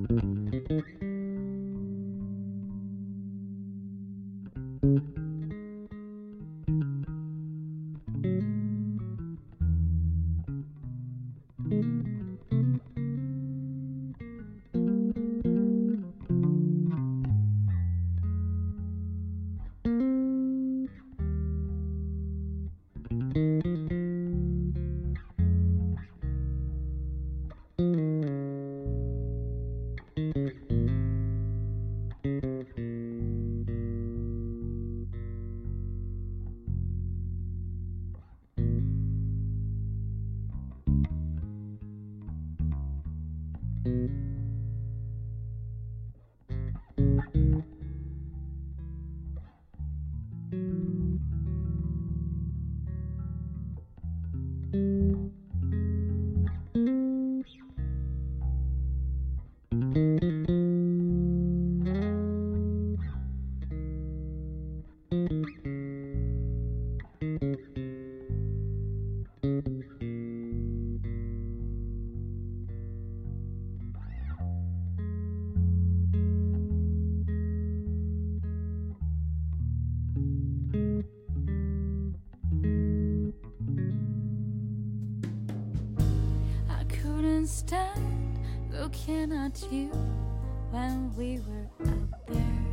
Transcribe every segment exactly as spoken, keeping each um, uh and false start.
Stand looking at you when we were out there.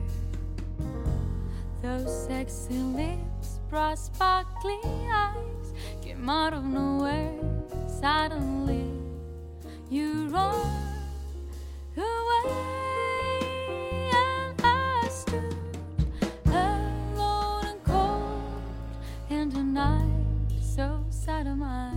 Those sexy lips, bright sparkly eyes came out of nowhere. Suddenly you run away, and I stood alone and cold in the night, so sad am I.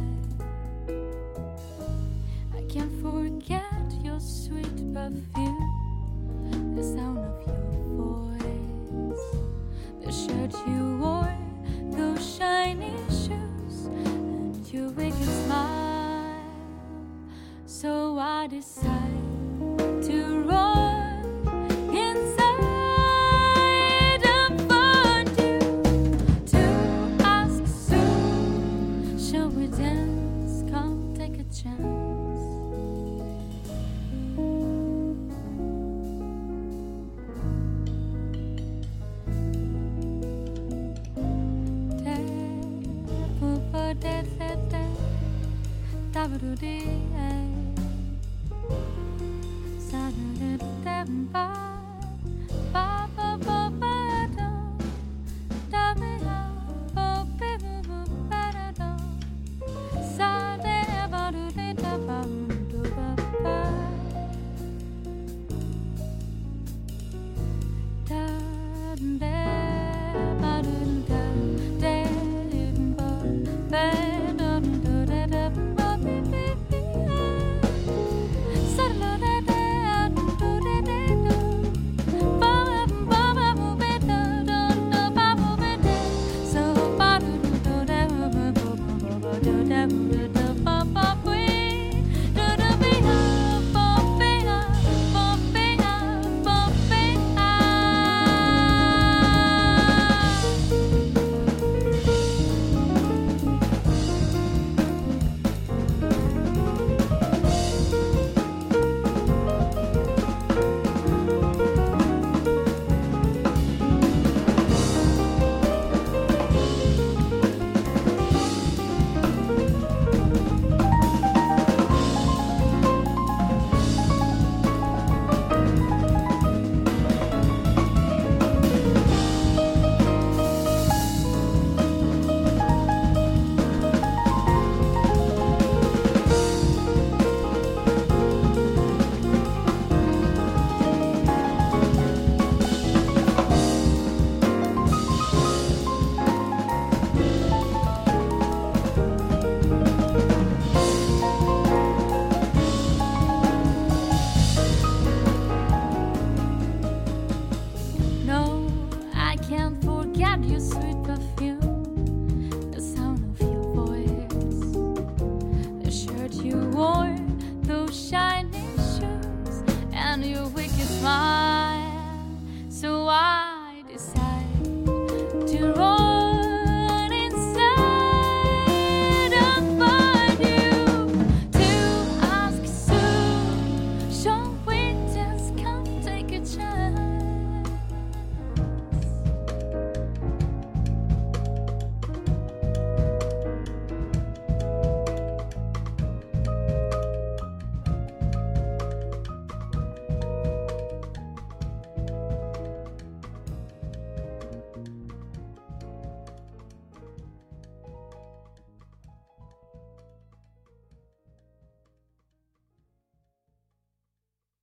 Can't forget your sweet perfume, the sound of your voice, the shirt you wore, those shiny shoes, and your wicked smile. So I decide to run inside and find you, to ask soon, shall we dance? Come take a chance. Da-ba-do-dee, sa-da-da-da-da-ba.